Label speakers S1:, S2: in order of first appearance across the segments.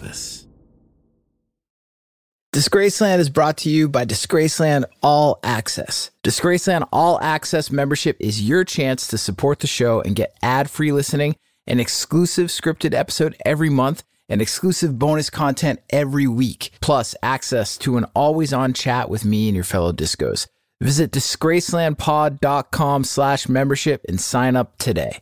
S1: Elvis. Disgraceland is brought to you by Disgraceland All Access. Disgraceland All Access membership is your chance to support the show and get ad-free listening, an exclusive scripted episode every month, and exclusive bonus content every week, plus access to an always-on chat with me and your fellow discos. Visit disgracelandpod.com/membership and sign up today.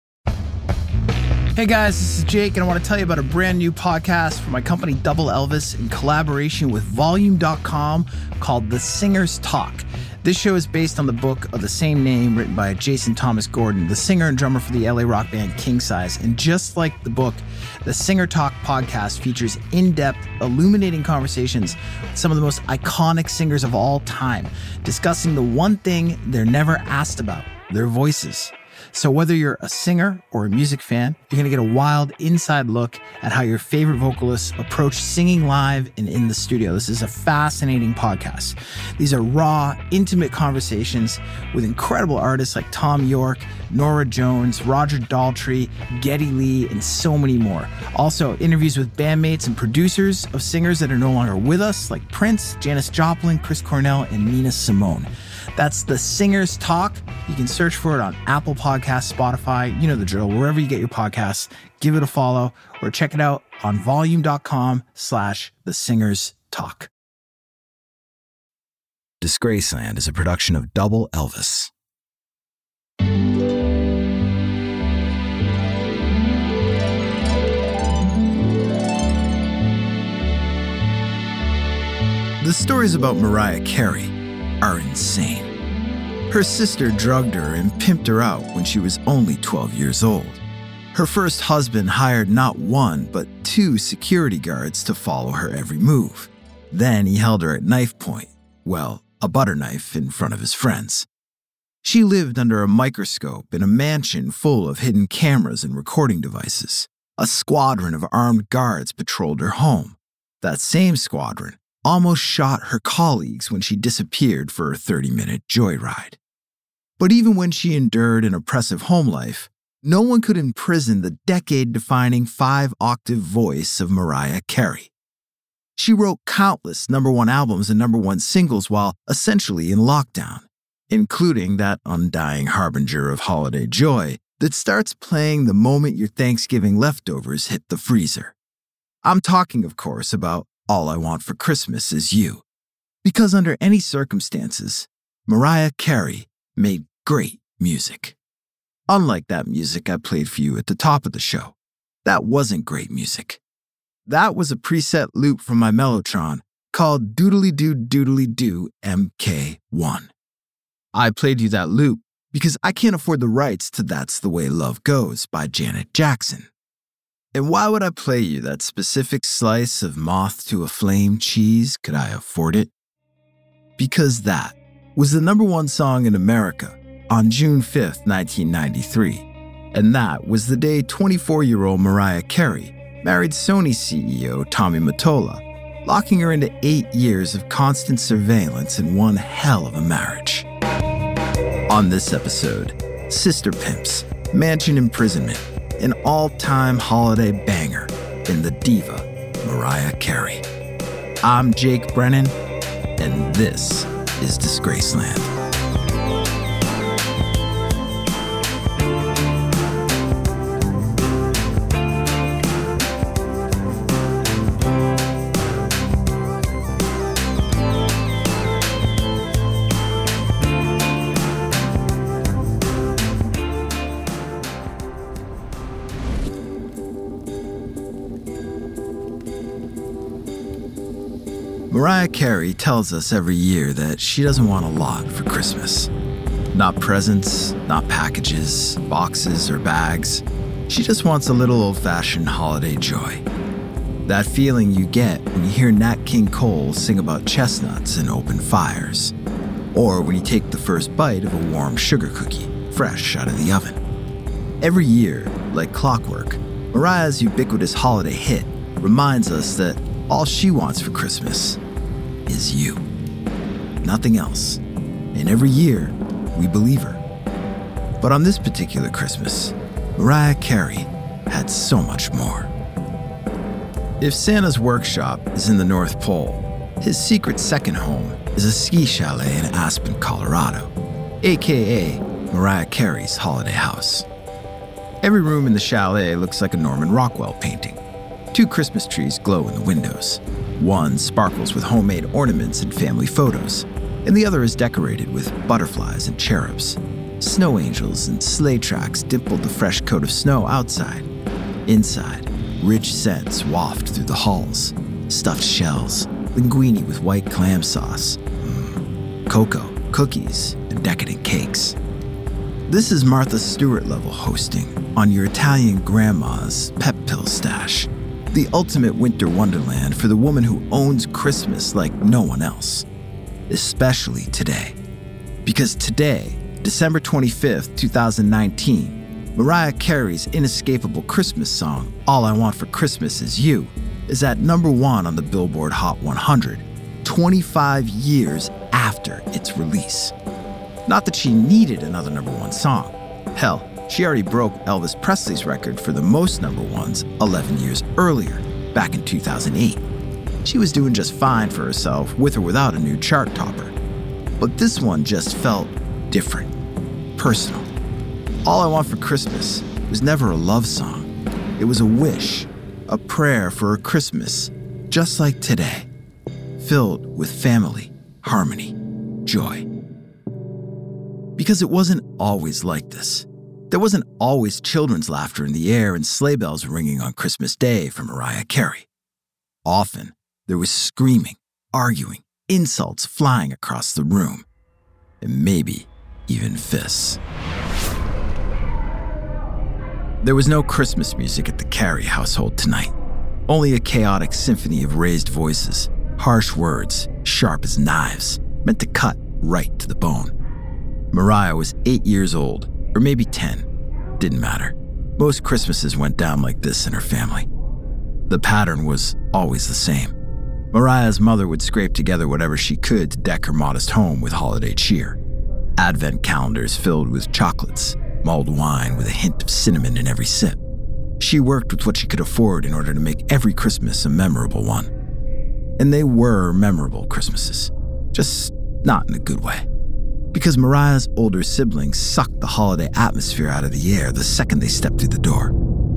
S1: Hey guys, this is Jake, and I want to tell you about a brand new podcast from my company Double Elvis in collaboration with Volume.com called The Singer's Talk. This show is based on the book of the same name written by Jason Thomas Gordon, the singer and drummer for the LA rock band King Size. And just like the book, the Singer Talk podcast features in-depth, illuminating conversations with some of the most iconic singers of all time, discussing the one thing they're never asked about, their voices. So whether you're a singer or a music fan, you're going to get a wild inside look at how your favorite vocalists approach singing live and in the studio. This is a fascinating podcast. These are raw, intimate conversations with incredible artists like Thom Yorke, Norah Jones, Roger Daltrey, Geddy Lee, and so many more. Also, interviews with bandmates and producers of singers that are no longer with us, like Prince, Janis Joplin, Chris Cornell, and Nina Simone. That's The Singer's Talk. You can search for it on Apple Podcasts, Spotify, you know the drill, wherever you get your podcasts. Give it a follow or check it out on volume.com/The Singer's Talk. Disgraceland is a production of Double Elvis. The stories about Mariah Carey are insane. Her sister drugged her and pimped her out when she was only 12 years old. Her first husband hired not one, but 2 security guards to follow her every move. Then he held her at knife point, well, a butter knife in front of his friends. She lived under a microscope in a mansion full of hidden cameras and recording devices. A squadron of armed guards patrolled her home. That same squadron almost shot her colleagues when she disappeared for a 30-minute joyride. But even when she endured an oppressive home life, no one could imprison the decade-defining 5-octave voice of Mariah Carey. She wrote countless #1 albums and #1 singles while essentially in lockdown, including that undying harbinger of holiday joy that starts playing the moment your Thanksgiving leftovers hit the freezer. I'm talking, of course, about All I Want for Christmas Is You. Because under any circumstances, Mariah Carey made great music. Unlike that music I played for you at the top of the show, that wasn't great music. That was a preset loop from my Mellotron called Doodly Doo Doodly Doo MK1. I played you that loop because I can't afford the rights to That's the Way Love Goes by Janet Jackson. And why would I play you that specific slice of moth to a flame cheese? Could I afford it? Because that was the #1 song in America on June 5th, 1993. And that was the day 24-year-old Mariah Carey married Sony CEO Tommy Mottola, locking her into 8 years of constant surveillance and one hell of a marriage. On this episode, Sister Pimps, Mansion Imprisonment, an all-time holiday banger in the diva Mariah Carey. I'm Jake Brennan, and this is Disgraceland. Mariah Carey tells us every year that she doesn't want a lot for Christmas. Not presents, not packages, boxes, or bags. She just wants a little old-fashioned holiday joy. That feeling you get when you hear Nat King Cole sing about chestnuts and open fires. Or when you take the first bite of a warm sugar cookie, fresh out of the oven. Every year, like clockwork, Mariah's ubiquitous holiday hit reminds us that all she wants for Christmas is you. Nothing else. And every year, we believe her. But on this particular Christmas, Mariah Carey had so much more. If Santa's workshop is in the North Pole, his secret second home is a ski chalet in Aspen, Colorado, aka Mariah Carey's holiday house. Every room in the chalet looks like a Norman Rockwell painting. 2 Christmas trees glow in the windows. One sparkles with homemade ornaments and family photos, and the other is decorated with butterflies and cherubs. Snow angels and sleigh tracks dimple the fresh coat of snow outside. Inside, rich scents waft through the halls. Stuffed shells, linguine with white clam sauce, cocoa, cookies, and decadent cakes. This is Martha Stewart level hosting on your Italian grandma's pep pill stash. The ultimate winter wonderland for the woman who owns Christmas like no one else. Especially today. Because today, December 25th, 2019, Mariah Carey's inescapable Christmas song, All I Want for Christmas Is You, is at #1 on the Billboard Hot 100, 25 years after its release. Not that she needed another #1 song. Hell, she already broke Elvis Presley's record for the most #1s 11 years earlier, back in 2008. She was doing just fine for herself with or without a new chart topper. But this one just felt different, personal. All I Want for Christmas was never a love song. It was a wish, a prayer for a Christmas just like today, filled with family, harmony, joy. Because it wasn't always like this. There wasn't always children's laughter in the air and sleigh bells ringing on Christmas Day for Mariah Carey. Often, there was screaming, arguing, insults flying across the room, and maybe even fists. There was no Christmas music at the Carey household tonight. Only a chaotic symphony of raised voices, harsh words, sharp as knives, meant to cut right to the bone. Mariah was 8 years old, or maybe 10. Didn't matter. Most Christmases went down like this in her family. The pattern was always the same. Mariah's mother would scrape together whatever she could to deck her modest home with holiday cheer. Advent calendars filled with chocolates, mulled wine with a hint of cinnamon in every sip. She worked with what she could afford in order to make every Christmas a memorable one. And they were memorable Christmases, just not in a good way. Because Mariah's older siblings sucked the holiday atmosphere out of the air the second they stepped through the door.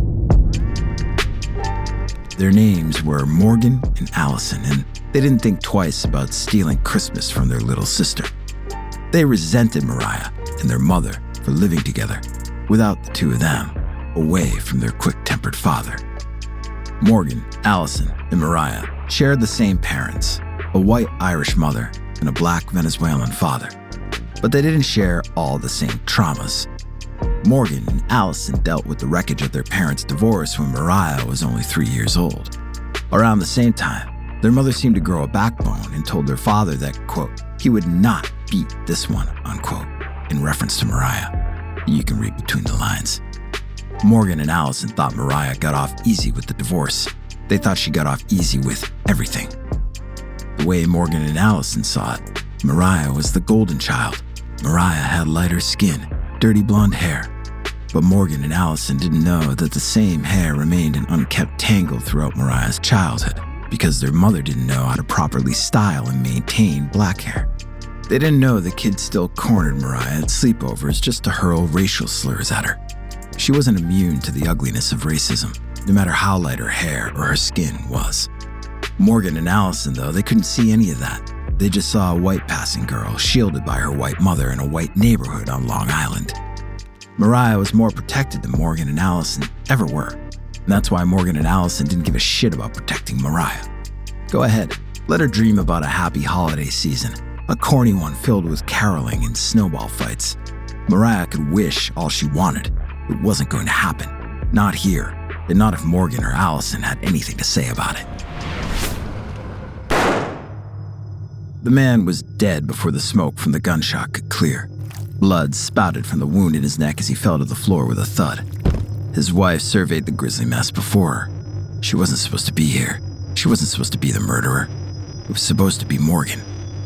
S1: Their names were Morgan and Allison, and they didn't think twice about stealing Christmas from their little sister. They resented Mariah and their mother for living together, without the two of them, away from their quick-tempered father. Morgan, Allison, and Mariah shared the same parents, a white Irish mother and a black Venezuelan father. But they didn't share all the same traumas. Morgan and Allison dealt with the wreckage of their parents' divorce when Mariah was only 3 years old. Around the same time, their mother seemed to grow a backbone and told their father that, quote, he would not beat this one, unquote, in reference to Mariah. You can read between the lines. Morgan and Allison thought Mariah got off easy with the divorce. They thought she got off easy with everything. The way Morgan and Allison saw it, Mariah was the golden child. Mariah had lighter skin, dirty blonde hair. But Morgan and Allison didn't know that the same hair remained an unkept tangle throughout Mariah's childhood because their mother didn't know how to properly style and maintain black hair. They didn't know the kids still cornered Mariah at sleepovers just to hurl racial slurs at her. She wasn't immune to the ugliness of racism, no matter how light her hair or her skin was. Morgan and Allison, though, they couldn't see any of that. They just saw a white passing girl shielded by her white mother in a white neighborhood on Long Island. Mariah was more protected than Morgan and Allison ever were. And that's why Morgan and Allison didn't give a shit about protecting Mariah. Go ahead, let her dream about a happy holiday season, a corny one filled with caroling and snowball fights. Mariah could wish all she wanted. It wasn't going to happen. Not here, and not if Morgan or Allison had anything to say about it. The man was dead before the smoke from the gunshot could clear. Blood spouted from the wound in his neck as he fell to the floor with a thud. His wife surveyed the grisly mess before her. She wasn't supposed to be here. She wasn't supposed to be the murderer. It was supposed to be Morgan.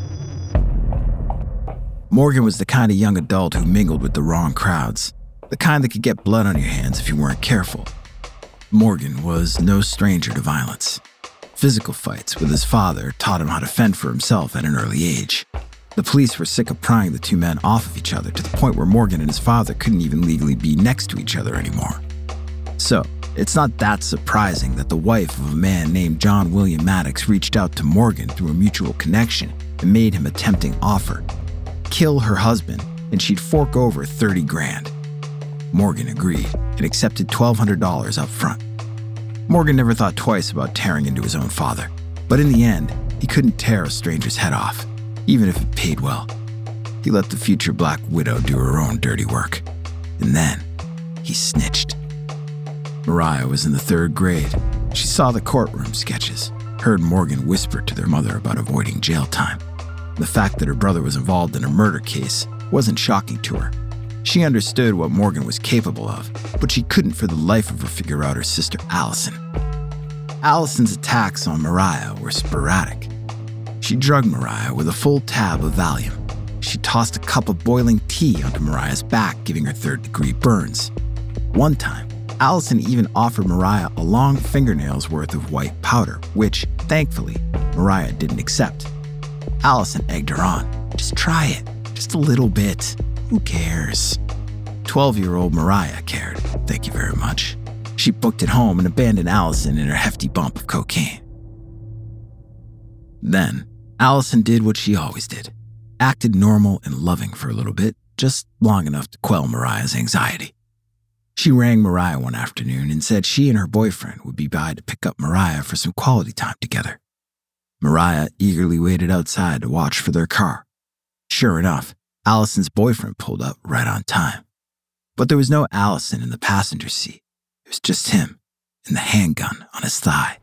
S1: Morgan was the kind of young adult who mingled with the wrong crowds, the kind that could get blood on your hands if you weren't careful. Morgan was no stranger to violence. Physical fights with his father taught him how to fend for himself at an early age. The police were sick of prying the two men off of each other to the point where Morgan and his father couldn't even legally be next to each other anymore. So, it's not that surprising that the wife of a man named John William Maddox reached out to Morgan through a mutual connection and made him a tempting offer. Kill her husband, and she'd fork over $30,000. Morgan agreed and accepted $1,200 up front. Morgan never thought twice about tearing into his own father, but in the end, he couldn't tear a stranger's head off, even if it paid well. He let the future Black Widow do her own dirty work, and then he snitched. Mariah was in the 3rd grade. She saw the courtroom sketches, heard Morgan whisper to their mother about avoiding jail time. The fact that her brother was involved in a murder case wasn't shocking to her. She understood what Morgan was capable of, but she couldn't for the life of her figure out her sister Allison. Allison's attacks on Mariah were sporadic. She drugged Mariah with a full tab of Valium. She tossed a cup of boiling tea onto Mariah's back, giving her 3rd-degree burns. One time, Allison even offered Mariah a long fingernail's worth of white powder, which, thankfully, Mariah didn't accept. Allison egged her on. Just try it. Just a little bit. Who cares? 12-year-old Mariah cared. Thank you very much. She booked it home and abandoned Allison in her hefty bump of cocaine. Then, Allison did what she always did. Acted normal and loving for a little bit, just long enough to quell Mariah's anxiety. She rang Mariah one afternoon and said she and her boyfriend would be by to pick up Mariah for some quality time together. Mariah eagerly waited outside to watch for their car. Sure enough, Allison's boyfriend pulled up right on time. But there was no Allison in the passenger seat. It was just him and the handgun on his thigh.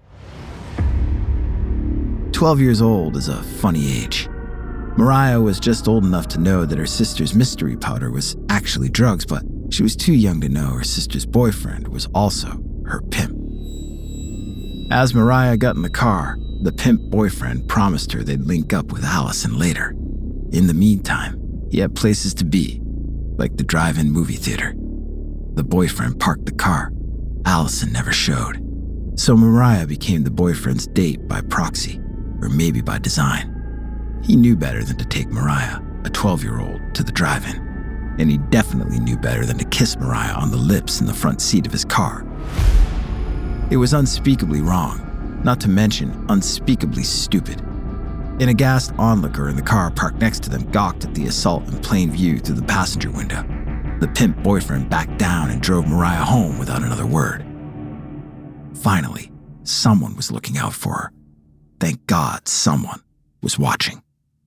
S1: 12 years old is a funny age. Mariah was just old enough to know that her sister's mystery powder was actually drugs, but she was too young to know her sister's boyfriend was also her pimp. As Mariah got in the car, the pimp boyfriend promised her they'd link up with Allison later. In the meantime, he had places to be, like the drive-in movie theater. The boyfriend parked the car. Allison never showed. So Mariah became the boyfriend's date by proxy, or maybe by design. He knew better than to take Mariah, a 12-year-old, to the drive-in. And he definitely knew better than to kiss Mariah on the lips in the front seat of his car. It was unspeakably wrong, not to mention unspeakably stupid. An aghast onlooker in the car parked next to them gawked at the assault in plain view through the passenger window. The pimp boyfriend backed down and drove Mariah home without another word. Finally, someone was looking out for her. Thank God someone was watching.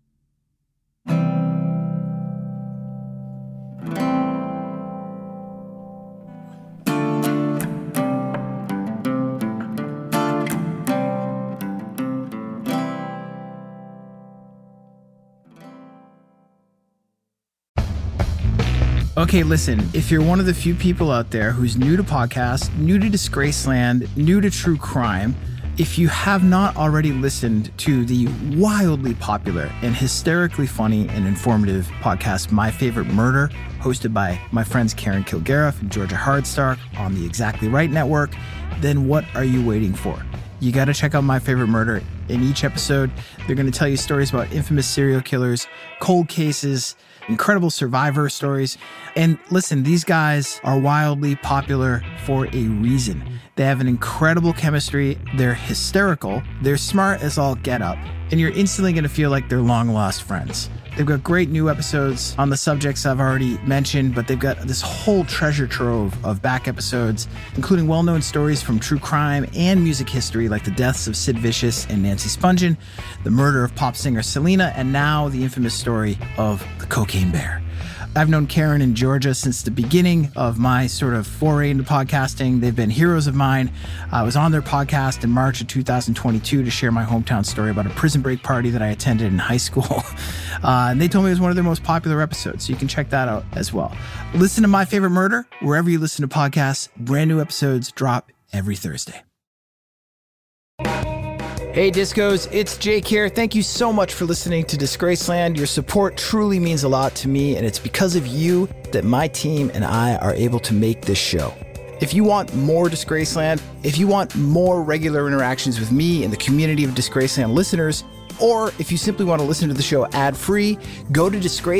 S2: Okay, listen, if you're one of the few people out there who's new to podcasts, new to Disgraceland, new to true crime, if you have not already listened to the wildly popular and hysterically funny and informative podcast, My Favorite Murder, hosted by my friends Karen Kilgariff and Georgia Hardstark on the Exactly Right Network, then what are you waiting for? You got to check out My Favorite Murder. In each episode, they're going to tell you stories about infamous serial killers, cold cases, incredible survivor stories. And listen, these guys are wildly popular for a reason. They have an incredible chemistry. They're hysterical. They're smart as all get up. And you're instantly going to feel like they're long lost friends. They've got great new episodes on the subjects I've already mentioned, but they've got this whole treasure trove of back episodes, including well-known stories from true crime and music history like the deaths of Sid Vicious and Nancy Spungen, the murder of pop singer Selena, and now the infamous story of the Cocaine Bear. I've known Karen and Georgia since the beginning of my sort of foray into podcasting. They've been heroes of mine. I was on their podcast in March of 2022 to share my hometown story about a prison break party that I attended in high school. And they told me it was one of their most popular episodes, so you can check that out as well. Listen to My Favorite Murder wherever you listen to podcasts. Brand new episodes drop every Thursday. Hey Discos, it's Jake here. Thank you so much for listening to Disgraceland. Your support truly means a lot to me, and it's because of you that my team and I are able to make this show. If you want more Disgraceland, if you want more regular interactions with me and the community of Disgraceland listeners, or if you simply want to listen to the show ad-free, go to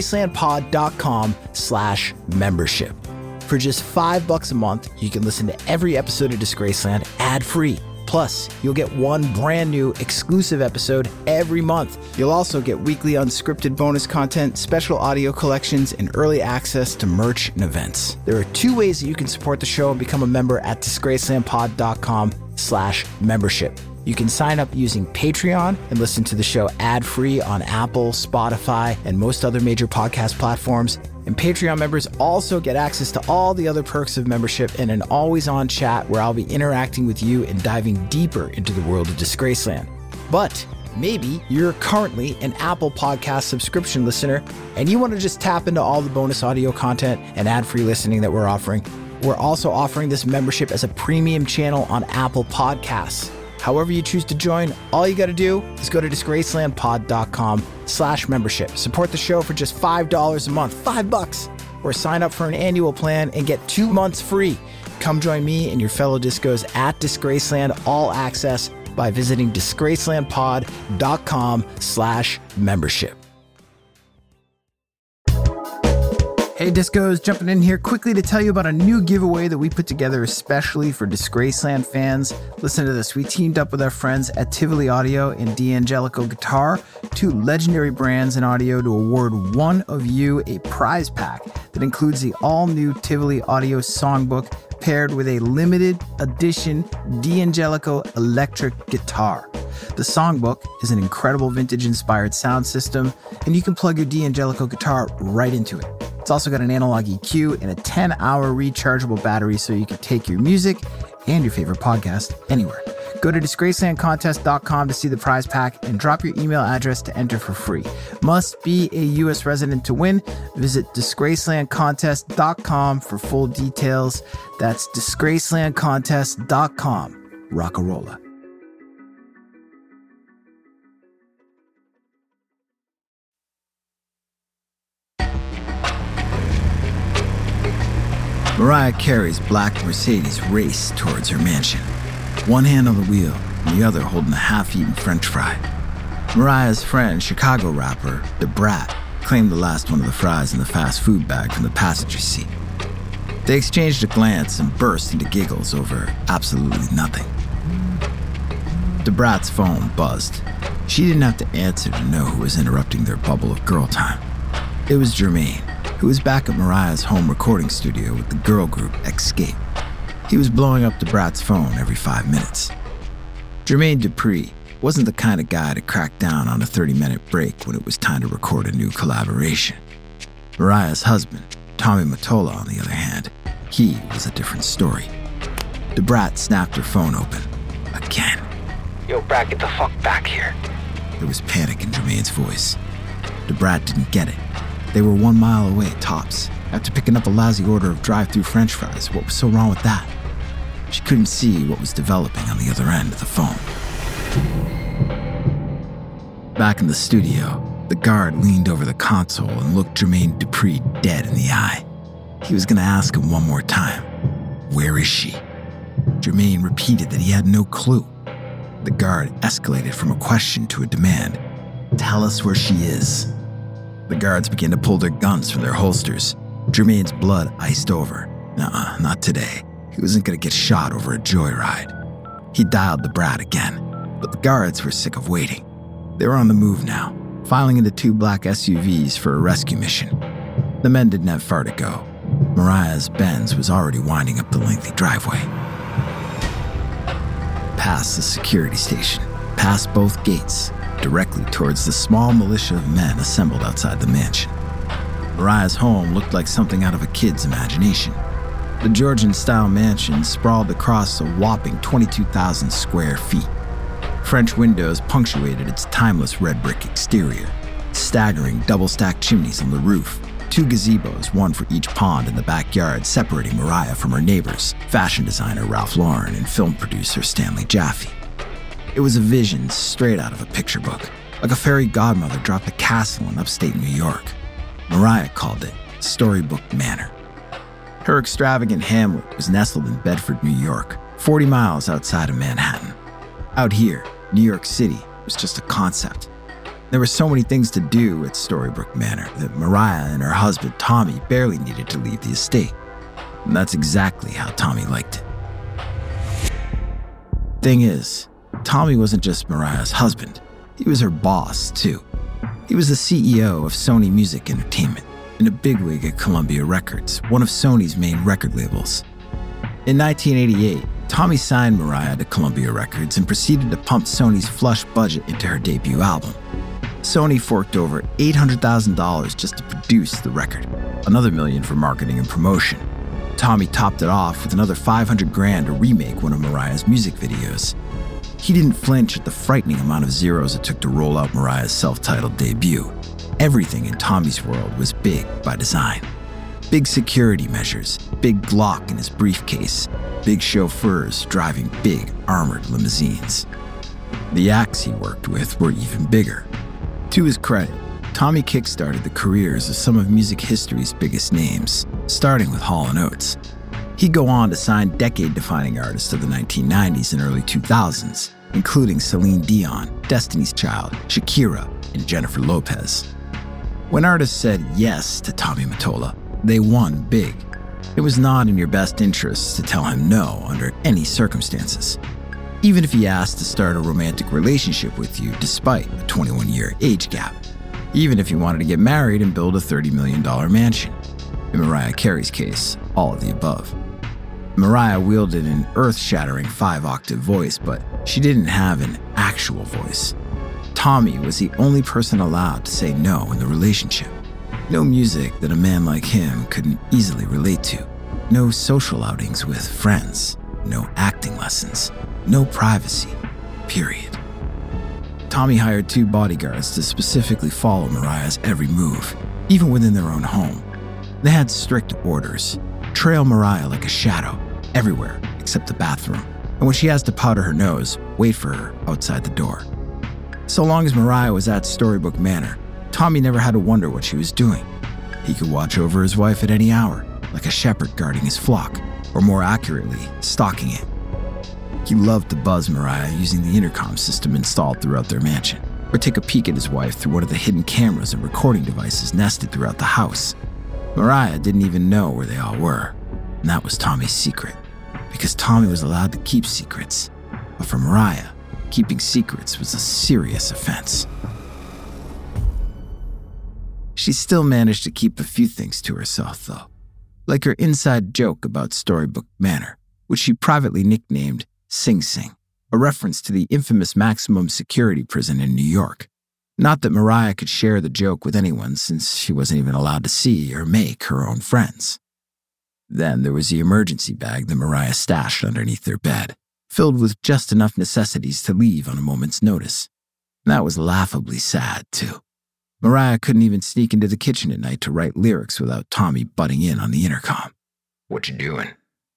S2: disgracelandpod.com/membership. For just $5 a month, you can listen to every episode of Disgraceland ad-free. Plus, you'll get one brand new exclusive episode every month. You'll also get weekly unscripted bonus content, special audio collections, and early access to merch and events. There are 2 ways that you can support the show and become a member at disgracelandpod.com/membership. You can sign up using Patreon and listen to the show ad-free on Apple, Spotify, and most other major podcast platforms. And Patreon members also get access to all the other perks of membership and an always-on chat where I'll be interacting with you and diving deeper into the world of Disgraceland. But maybe you're currently an Apple Podcast subscription listener and you want to just tap into all the bonus audio content and ad-free listening that we're offering. We're also offering this membership as a premium channel on Apple Podcasts. However you choose to join, all you got to do is go to disgracelandpod.com/membership. Support the show for just $5 a month, $5, or sign up for an annual plan and get 2 months free. Come join me and your fellow discos at Disgraceland All Access by visiting disgracelandpod.com/membership. Hey Discos, jumping in here quickly to tell you about a new giveaway that we put together especially for Disgraceland fans. Listen to this. We teamed up with our friends at Tivoli Audio and D'Angelico Guitar, 2 legendary brands in audio, to award one of you a prize pack that includes the all-new Tivoli Audio songbook paired with a limited edition D'Angelico electric guitar. The songbook is an incredible vintage-inspired sound system, and you can plug your D'Angelico guitar right into it. It's also got an analog EQ and a 10-hour rechargeable battery so you can take your music and your favorite podcast anywhere. Go to disgracelandcontest.com to see the prize pack and drop your email address to enter for free. Must be a U.S. resident to win. Visit disgracelandcontest.com for full details. That's disgracelandcontest.com. Rockarola.
S1: Mariah Carey's black Mercedes raced towards her mansion, one hand on the wheel and the other holding a half-eaten French fry. Mariah's friend, Chicago rapper Da Brat, claimed the last one of the fries in the fast food bag from the passenger seat. They exchanged a glance and burst into giggles over absolutely nothing. Da Brat's phone buzzed. She didn't have to answer to know who was interrupting their bubble of girl time. It was Jermaine, who was back at Mariah's home recording studio with the girl group Escape. He was blowing up Da Brat's phone every 5 minutes. Jermaine Dupri wasn't the kind of guy to crack down on a 30-minute break when it was time to record a new collaboration. Mariah's husband, Tommy Mottola, on the other hand, he was a different story. Da Brat snapped her phone open. Again.
S3: Yo, Brat, get the fuck back here.
S1: There was panic in Jermaine's voice. Da Brat didn't get it. They were 1 mile away, tops. After picking up a lousy order of drive-thru French fries, what was so wrong with that? She couldn't see what was developing on the other end of the phone. Back in the studio, the guard leaned over the console and looked Jermaine Dupri dead in the eye. He was going to ask him one more time, "Where is she?" Jermaine repeated that he had no clue. The guard escalated from a question to a demand. "Tell us where she is." The guards began to pull their guns from their holsters. Jermaine's blood iced over. Nuh-uh, not today. He wasn't going to get shot over a joyride. He dialed Da Brat again, but the guards were sick of waiting. They were on the move now, filing into 2 black SUVs for a rescue mission. The men didn't have far to go. Mariah's Benz was already winding up the lengthy driveway. Past the security station, past both gates, directly towards the small militia of men assembled outside the mansion. Mariah's home looked like something out of a kid's imagination. The Georgian-style mansion sprawled across a whopping 22,000 square feet. French windows punctuated its timeless red brick exterior, staggering double-stacked chimneys on the roof, 2 gazebos, one for each pond in the backyard, separating Mariah from her neighbors, fashion designer Ralph Lauren and film producer Stanley Jaffe. It was a vision straight out of a picture book, like a fairy godmother dropped a castle in upstate New York. Mariah called it Storybook Manor. Her extravagant hamlet was nestled in Bedford, New York, 40 miles outside of Manhattan. Out here, New York City was just a concept. There were so many things to do at Storybook Manor that Mariah and her husband Tommy barely needed to leave the estate. And that's exactly how Tommy liked it. Thing is, Tommy wasn't just Mariah's husband. He was her boss, too. He was the CEO of Sony Music Entertainment and a bigwig at Columbia Records, one of Sony's main record labels. In 1988, Tommy signed Mariah to Columbia Records and proceeded to pump Sony's flush budget into her debut album. Sony forked over $800,000 just to produce the record, another $1 million for marketing and promotion. Tommy topped it off with another $500,000 to remake one of Mariah's music videos. He didn't flinch at the frightening amount of zeros it took to roll out Mariah's self-titled debut. Everything in Tommy's world was big by design. Big security measures, big Glock in his briefcase, big chauffeurs driving big armored limousines. The acts he worked with were even bigger. To his credit, Tommy kickstarted the careers of some of music history's biggest names, starting with Hall & Oates. He'd go on to sign decade-defining artists of the 1990s and early 2000s, including Celine Dion, Destiny's Child, Shakira, and Jennifer Lopez. When artists said yes to Tommy Mottola, they won big. It was not in your best interests to tell him no under any circumstances, even if he asked to start a romantic relationship with you despite a 21-year age gap, even if he wanted to get married and build a $30 million mansion. In Mariah Carey's case, all of the above. Mariah wielded an earth-shattering 5-octave voice, but she didn't have an actual voice. Tommy was the only person allowed to say no in the relationship. No music that a man like him couldn't easily relate to. No social outings with friends. No acting lessons. No privacy. Period. Tommy hired 2 bodyguards to specifically follow Mariah's every move, even within their own home. They had strict orders. Trail Mariah like a shadow, everywhere except the bathroom. And when she has to powder her nose, wait for her outside the door. So long as Mariah was at Storybook Manor, Tommy never had to wonder what she was doing. He could watch over his wife at any hour, like a shepherd guarding his flock, or more accurately, stalking it. He loved to buzz Mariah using the intercom system installed throughout their mansion, or take a peek at his wife through one of the hidden cameras and recording devices nested throughout the house. Mariah didn't even know where they all were, and that was Tommy's secret, because Tommy was allowed to keep secrets. But for Mariah, keeping secrets was a serious offense. She still managed to keep a few things to herself, though, like her inside joke about Storybook Manor, which she privately nicknamed Sing Sing, a reference to the infamous maximum security prison in New York. Not that Mariah could share the joke with anyone, since she wasn't even allowed to see or make her own friends. Then there was the emergency bag that Mariah stashed underneath their bed, filled with just enough necessities to leave on a moment's notice. That was laughably sad, too. Mariah couldn't even sneak into the kitchen at night to write lyrics without Tommy butting in on the intercom.
S3: What you doing?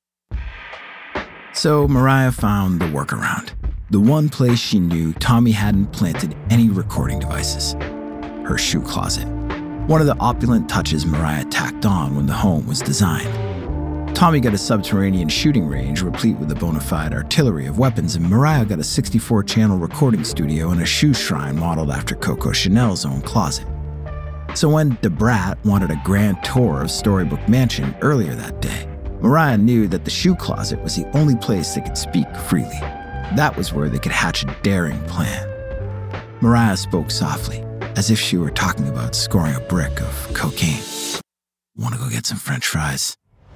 S1: So Mariah found the workaround, the one place she knew Tommy hadn't planted any recording devices: her shoe closet. One of the opulent touches Mariah tacked on when the home was designed. Tommy got a subterranean shooting range replete with a bona fide artillery of weapons, and Mariah got a 64-channel recording studio and a shoe shrine modeled after Coco Chanel's own closet. So when Da Brat wanted a grand tour of Storybook Mansion earlier that day, Mariah knew that the shoe closet was the only place they could speak freely. That was where they could hatch a daring plan. Mariah spoke softly, as if she were talking about scoring a brick of cocaine. "Want to go get some French fries?"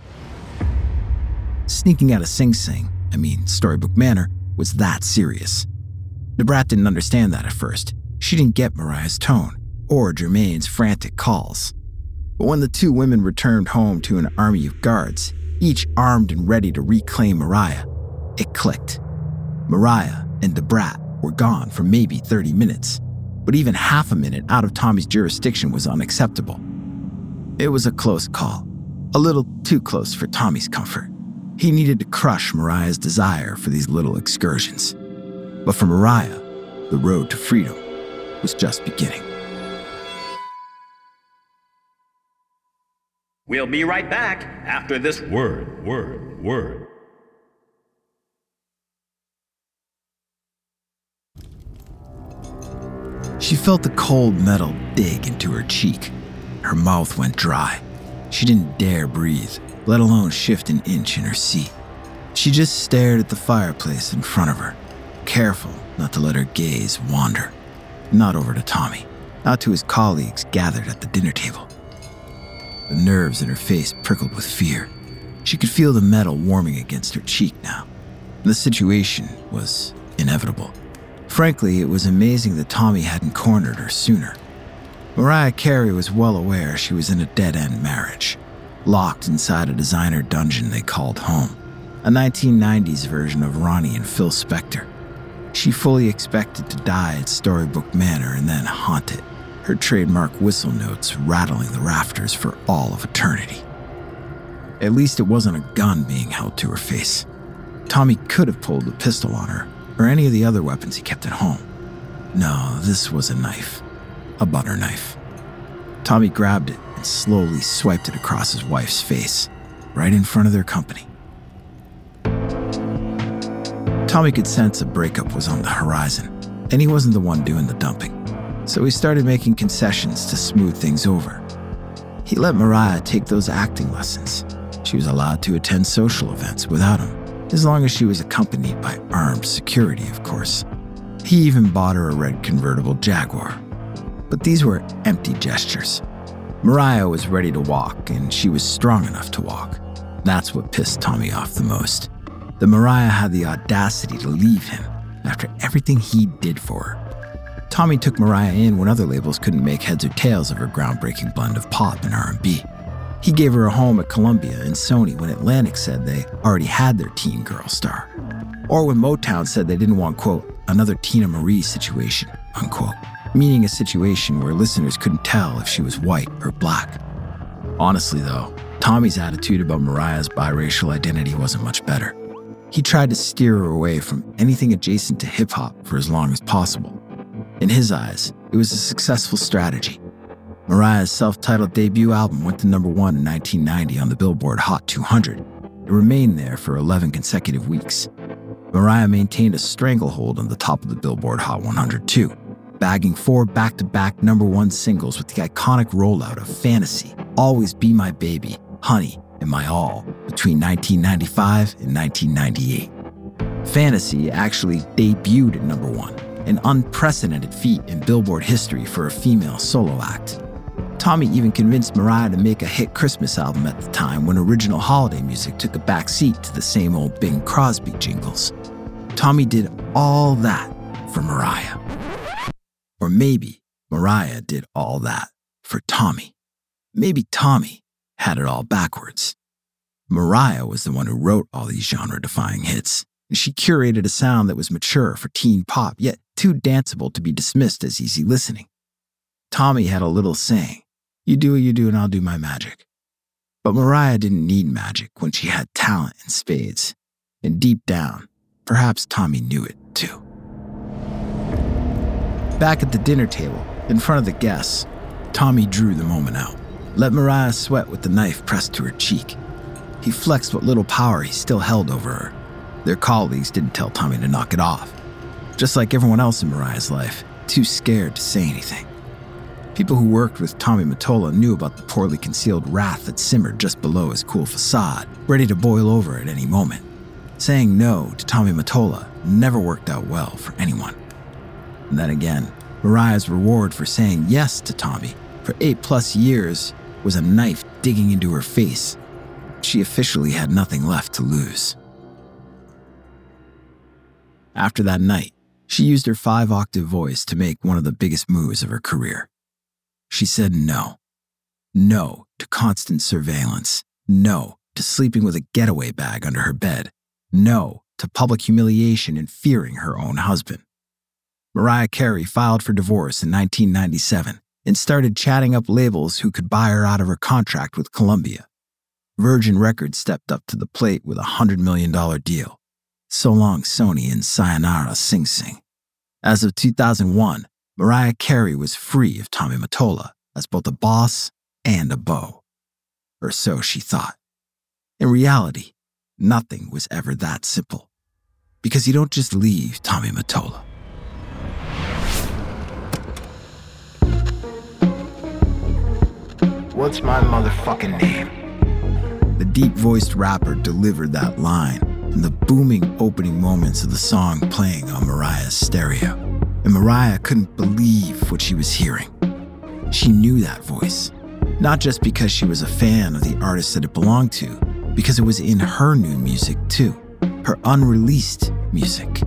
S1: Sneaking out of Storybook Manor, was that serious. Da Brat didn't understand that at first. She didn't get Mariah's tone, or Jermaine's frantic calls. But when the 2 women returned home to an army of guards, each armed and ready to reclaim Mariah, it clicked. Mariah and Da Brat were gone for maybe 30 minutes, but even half a minute out of Tommy's jurisdiction was unacceptable. It was a close call, a little too close for Tommy's comfort. He needed to crush Mariah's desire for these little excursions. But for Mariah, the road to freedom was just beginning.
S4: We'll be right back after this word.
S1: She felt the cold metal dig into her cheek. Her mouth went dry. She didn't dare breathe, let alone shift an inch in her seat. She just stared at the fireplace in front of her, careful not to let her gaze wander. Not over to Tommy, not to his colleagues gathered at the dinner table. The nerves in her face prickled with fear. She could feel the metal warming against her cheek now. The situation was inevitable. Frankly, it was amazing that Tommy hadn't cornered her sooner. Mariah Carey was well aware she was in a dead-end marriage, locked inside a designer dungeon they called home, a 1990s version of Ronnie and Phil Spector. She fully expected to die at Storybook Manor and then haunt it, her trademark whistle notes rattling the rafters for all of eternity. At least it wasn't a gun being held to her face. Tommy could have pulled a pistol on her, or any of the other weapons he kept at home. No, this was a knife. A butter knife. Tommy grabbed it and slowly swiped it across his wife's face, right in front of their company. Tommy could sense a breakup was on the horizon, and he wasn't the one doing the dumping, so he started making concessions to smooth things over. He let Mariah take those acting lessons. She was allowed to attend social events without him, as long as she was accompanied by armed security, of course. He even bought her a red convertible Jaguar. But these were empty gestures. Mariah was ready to walk, and she was strong enough to walk. That's what pissed Tommy off the most. That Mariah had the audacity to leave him after everything he did for her. Tommy took Mariah in when other labels couldn't make heads or tails of her groundbreaking blend of pop and R&B. He gave her a home at Columbia and Sony when Atlantic said they already had their teen girl star. Or when Motown said they didn't want, quote, another Tina Marie situation, unquote, meaning a situation where listeners couldn't tell if she was white or black. Honestly, though, Tommy's attitude about Mariah's biracial identity wasn't much better. He tried to steer her away from anything adjacent to hip-hop for as long as possible. In his eyes, it was a successful strategy. Mariah's self-titled debut album went to number 1 in 1990 on the Billboard Hot 200. It remained there for 11 consecutive weeks. Mariah maintained a stranglehold on the top of the Billboard Hot 100 too, bagging 4 back-to-back number 1 singles with the iconic rollout of Fantasy, Always Be My Baby, Honey, and My All between 1995 and 1998. Fantasy actually debuted at number 1, an unprecedented feat in Billboard history for a female solo act. Tommy even convinced Mariah to make a hit Christmas album at the time when original holiday music took a back seat to the same old Bing Crosby jingles. Tommy did all that for Mariah. Or maybe Mariah did all that for Tommy. Maybe Tommy had it all backwards. Mariah was the one who wrote all these genre-defying hits, and she curated a sound that was mature for teen pop, yet too danceable to be dismissed as easy listening. Tommy had a little saying, "You do what you do and I'll do my magic." But Mariah didn't need magic when she had talent in spades. And deep down, perhaps Tommy knew it too. Back at the dinner table, in front of the guests, Tommy drew the moment out, let Mariah sweat with the knife pressed to her cheek. He flexed what little power he still held over her. Their colleagues didn't tell Tommy to knock it off. Just like everyone else in Mariah's life, too scared to say anything. People who worked with Tommy Mottola knew about the poorly concealed wrath that simmered just below his cool facade, ready to boil over at any moment. Saying no to Tommy Mottola never worked out well for anyone. And then again, Mariah's reward for saying yes to Tommy for 8+ years was a knife digging into her face. She officially had nothing left to lose. After that night, she used her 5-octave voice to make one of the biggest moves of her career. She said no. No to constant surveillance. No to sleeping with a getaway bag under her bed. No to public humiliation and fearing her own husband. Mariah Carey filed for divorce in 1997 and started chatting up labels who could buy her out of her contract with Columbia. Virgin Records stepped up to the plate with a $100 million deal. So long, Sony, and sayonara, Sing Sing. As of 2001, Mariah Carey was free of Tommy Mottola as both a boss and a beau. or so she thought. In reality, nothing was ever that simple, because you don't just leave Tommy Mottola.
S2: What's my motherfucking name?
S1: The deep-voiced rapper delivered that line in the booming opening moments of the song playing on Mariah's stereo. And Mariah couldn't believe what she was hearing. She knew that voice, not just because she was a fan of the artist that it belonged to, because it was in her new music too, her unreleased music.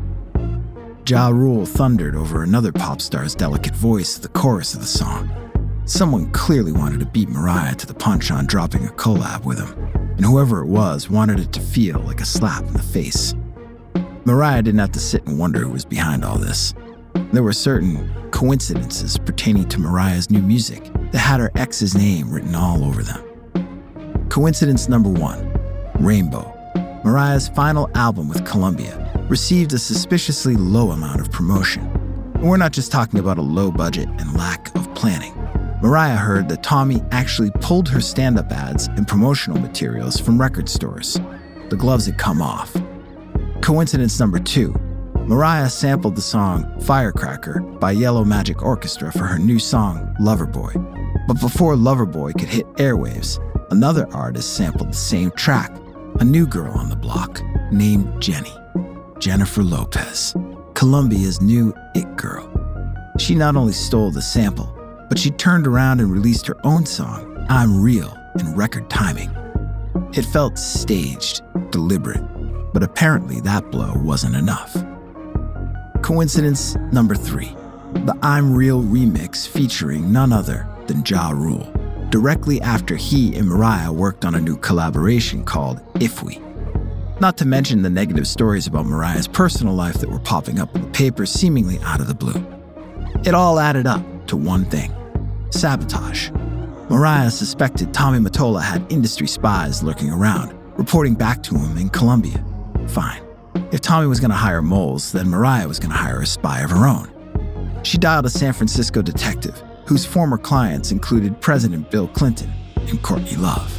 S1: Ja Rule thundered over another pop star's delicate voice at the chorus of the song. Someone clearly wanted to beat Mariah to the punch on dropping a collab with him, and whoever it was wanted it to feel like a slap in the face. Mariah didn't have to sit and wonder who was behind all this. There were certain coincidences pertaining to Mariah's new music that had her ex's name written all over them. Coincidence number 1, Rainbow, Mariah's final album with Columbia, received a suspiciously low amount of promotion. And we're not just talking about a low budget and lack of planning. Mariah heard that Tommy actually pulled her stand-up ads and promotional materials from record stores. The gloves had come off. Coincidence number 2, Mariah sampled the song Firecracker by Yellow Magic Orchestra for her new song Loverboy. But before Loverboy could hit airwaves, another artist sampled the same track, a new girl on the block named Jenny, Jennifer Lopez, Columbia's new it girl. She not only stole the sample, but she turned around and released her own song, I'm Real, in record timing. It felt staged, deliberate, but apparently that blow wasn't enough. Coincidence number 3, the I'm Real remix featuring none other than Ja Rule, directly after he and Mariah worked on a new collaboration called If We. Not to mention the negative stories about Mariah's personal life that were popping up in the papers seemingly out of the blue. It all added up to one thing: sabotage. Mariah suspected Tommy Mottola had industry spies lurking around, reporting back to him in Colombia. Fine. If Tommy was going to hire moles, then Mariah was going to hire a spy of her own. She dialed a San Francisco detective whose former clients included President Bill Clinton and Courtney Love.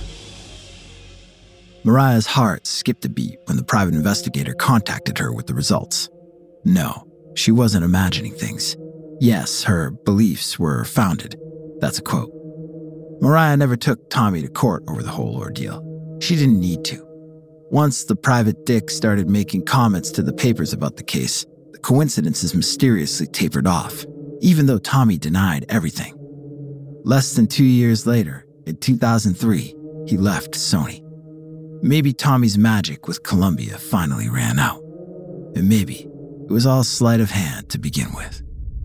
S1: Mariah's heart skipped a beat when the private investigator contacted her with the results. No, she wasn't imagining things. Yes, her beliefs were founded. That's a quote. Mariah never took Tommy to court over the whole ordeal. She didn't need to. Once the private dick started making comments to the papers about the case, the coincidences mysteriously tapered off, even though Tommy denied everything. Less than 2 years later, in 2003, he left Sony. Maybe Tommy's magic with Columbia finally ran out. And maybe it was all sleight of hand to begin with.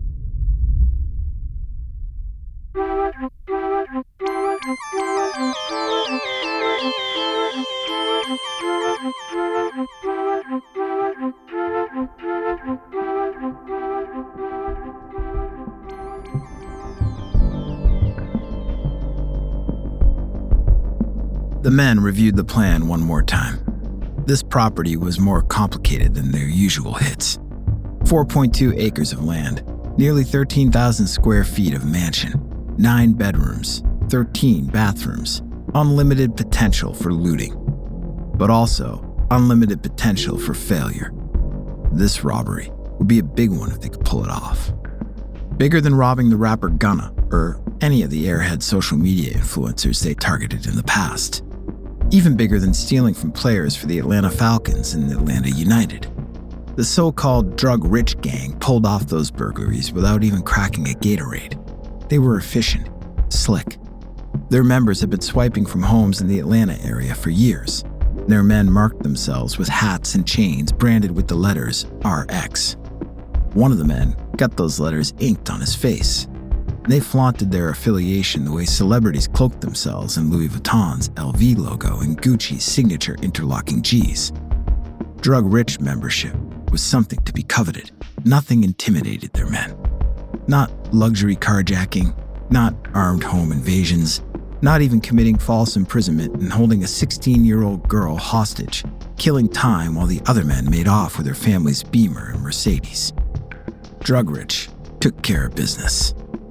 S1: The men reviewed the plan one more time. This property was more complicated than their usual hits. 4.2 acres of land, nearly 13,000 square feet of mansion, 9 bedrooms, 13 bathrooms, unlimited potential for looting, but also unlimited potential for failure. This robbery would be a big one if they could pull it off. Bigger than robbing the rapper Gunna or any of the airhead social media influencers they targeted in the past. Even bigger than stealing from players for the Atlanta Falcons and Atlanta United. The so-called drug-rich gang pulled off those burglaries without even cracking a Gatorade. They were efficient, slick. Their members had been swiping from homes in the Atlanta area for years. Their men marked themselves with hats and chains branded with the letters RX. One of the men got those letters inked on his face. They flaunted their affiliation the way celebrities cloaked themselves in Louis Vuitton's LV logo and Gucci's signature interlocking Gs. Drug-rich membership was something to be coveted. Nothing intimidated their men. Not luxury carjacking, not armed home invasions, not even committing false imprisonment and holding a 16-year-old girl hostage, killing time while the other men made off with their family's Beamer and Mercedes. Drug-rich took care of business.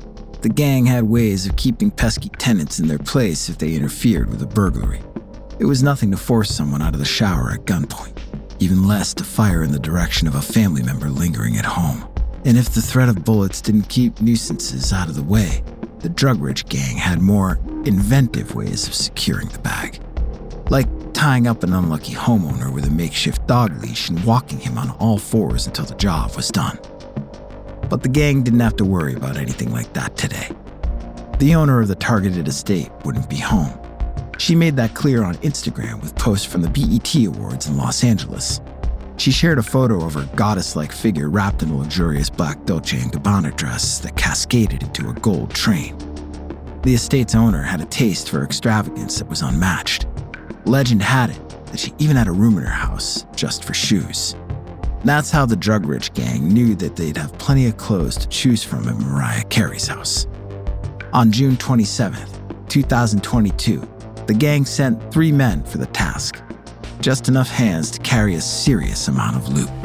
S1: The gang had ways of keeping pesky tenants in their place if they interfered with a burglary. It was nothing to force someone out of the shower at gunpoint, even less to fire in the direction of a family member lingering at home. And if the threat of bullets didn't keep nuisances out of the way, the drug-rich gang had more inventive ways of securing the bag. Like tying up an unlucky homeowner with a makeshift dog leash and walking him on all fours until the job was done. But the gang didn't have to worry about anything like that today. The owner of the targeted estate wouldn't be home. She made that clear on Instagram with posts from the BET Awards in Los Angeles. She shared a photo of her goddess-like figure wrapped in a luxurious black Dolce & Gabbana dress that cascaded into a gold train. The estate's owner had a taste for extravagance that was unmatched. Legend had it that she even had a room in her house just for shoes. That's how the drug-rich gang knew that they'd have plenty of clothes to choose from at Mariah Carey's house. On June 27th, 2022, the gang sent 3 men for the task. Just enough hands to carry a serious amount of loot.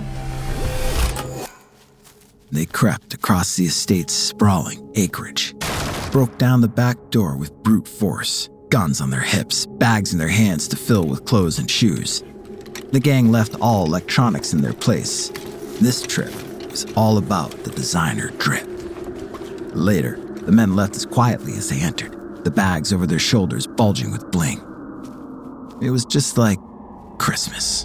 S1: They crept across the estate's sprawling acreage, broke down the back door with brute force, guns on their hips, bags in their hands to fill with clothes and shoes. The gang left all electronics in their place. This trip was all about the designer drip. Later, the men left as quietly as they entered, the bags over their shoulders bulging with bling. It was just like Christmas.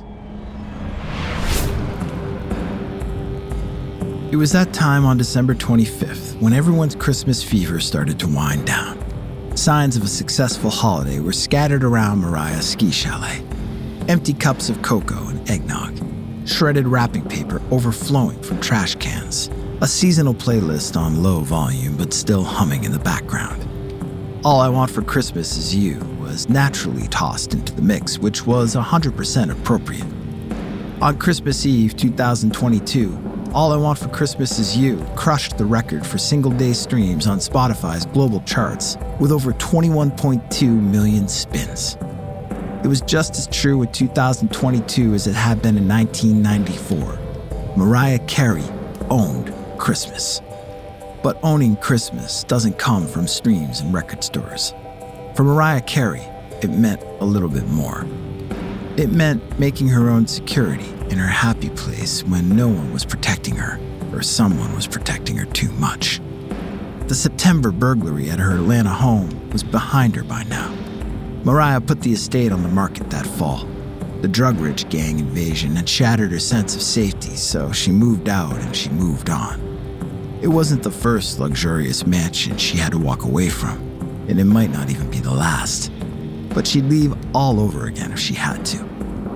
S1: It was that time on December 25th when everyone's Christmas fever started to wind down. Signs of a successful holiday were scattered around Mariah's ski chalet. Empty cups of cocoa and eggnog, shredded wrapping paper overflowing from trash cans, a seasonal playlist on low volume but still humming in the background. All I Want for Christmas Is You was naturally tossed into the mix, which was 100% appropriate. On Christmas Eve 2022, All I Want for Christmas Is You crushed the record for single-day streams on Spotify's global charts with over 21.2 million spins. It was just as true in 2022 as it had been in 1994. Mariah Carey owned Christmas. But owning Christmas doesn't come from streams and record stores. For Mariah Carey, it meant a little bit more. It meant making her own security in her happy place when no one was protecting her, or someone was protecting her too much. The September burglary at her Atlanta home was behind her by now. Mariah put the estate on the market that fall. The drug-rich gang invasion had shattered her sense of safety, so she moved out and she moved on. It wasn't the first luxurious mansion she had to walk away from, and it might not even be the last. But she'd leave all over again if she had to.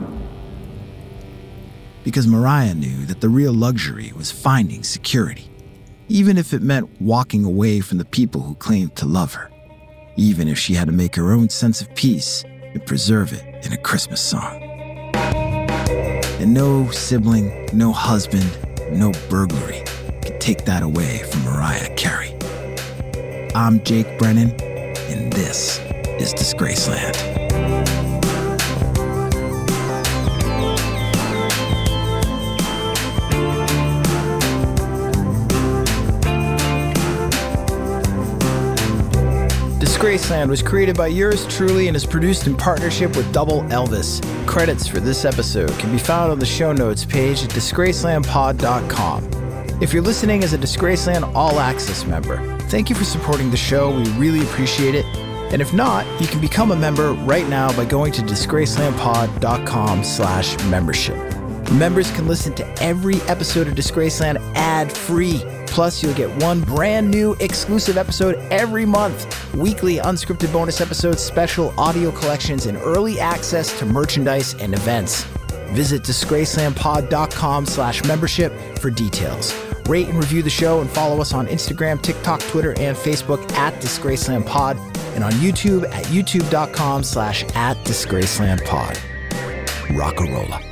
S1: Because Mariah knew that the real luxury was finding security, even if it meant walking away from the people who claimed to love her, even if she had to make her own sense of peace and preserve it in a Christmas song. And no sibling, no husband, no burglary could take that away from Mariah Carey. I'm Jake Brennan, and this is Disgraceland.
S2: Disgraceland was created by yours truly and is produced in partnership with Double Elvis. Credits for this episode can be found on the show notes page at disgracelandpod.com. If you're listening as a Disgraceland All Access member, thank you for supporting the show. We really appreciate it. And if not, you can become a member right now by going to disgracelandpod.com/membership. Members can listen to every episode of Disgraceland ad-free. Plus, you'll get one brand new exclusive episode every month, weekly unscripted bonus episodes, special audio collections, and early access to merchandise and events. Visit disgracelandpod.com/membership for details. Rate and review the show and follow us on Instagram, TikTok, Twitter, and Facebook at DisgracelandPod, and on YouTube at youtube.com/@DisgracelandPod. Rock-a-rolla.